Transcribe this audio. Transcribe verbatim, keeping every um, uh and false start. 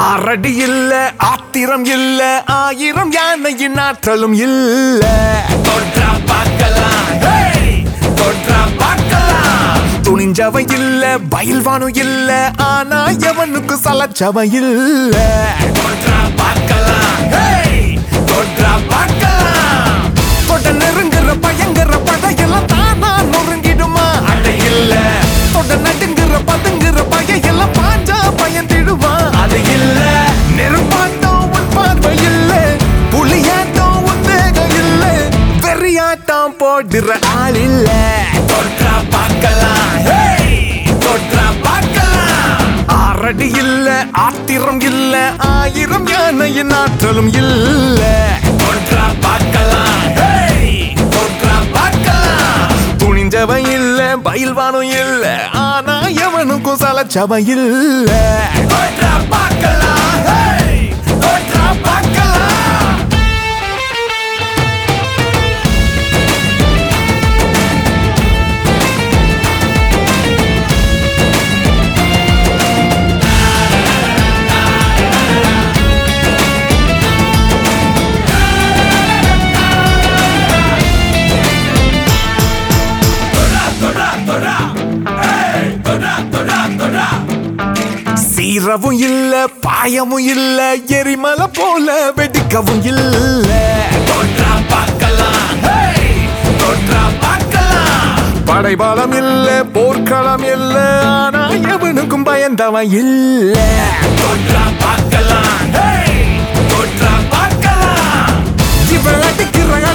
ஆறடி இல்ல ஆத்திரம் இல்ல ஆயிரம் யானையின் ஆற்றலும் இல்ல தொற்றா பார்க்கலாம் தொற்றா பார்க்கலாம் துணிஞ்சவ இல்ல பயில்வானு இல்ல ஆனா எவனுக்கு சலச்சவ இல்ல தொற்றா பார்க்கலாம் தொற்றா பார்க்கலாம் தொட்ட நெருங்குற பயங்கர படையெல்லாம் தானா நொறுங்கிடுமா அட இல்ல தொட்ட நடுங்குற பதுங்குற பகையெல்லாம் பாஞ்சா பயந்திடுமா அது இல்ல நெருப்பாட்டம் உன் பார்வை இல்ல புலியாட்டம் உன் வேகம் இல்ல வெறியாட்டம் போடுற ஆள் இல்ல தொற்றா பார்க்கலாம் தொற்றா பார்க்கலாம் ஆறடி இல்ல ஆத்திரம் இல்ல ஆயிரம் யானையின் ஆற்றலும் இல்ல தொற்றா பார்க்கலாம் தொற்றா பார்க்கலாம் துணிஞ்சவ இல்ல பயில்வானும் இல்ல ஆனா எவனுக்கும் சலச்சவ இல்ல தொற்றா பார்க்கலாம் தொற்றா பார்க்கலாம் சீரவும் இல்ல பாயமும் இல்ல எரிமலை போல வெடிக்கவும் இல்ல தொற்றா பார்க்கலாம் தொற்றா பார்க்கலாம் படைபாலம் இல்ல போர்க்களம் இல்ல ஆனா எவனுக்கும் பயந்தவன் இல்ல தொற்றா பார்க்கலாம் தொற்றா பார்க்கலாம் இவள் அடிக்கிற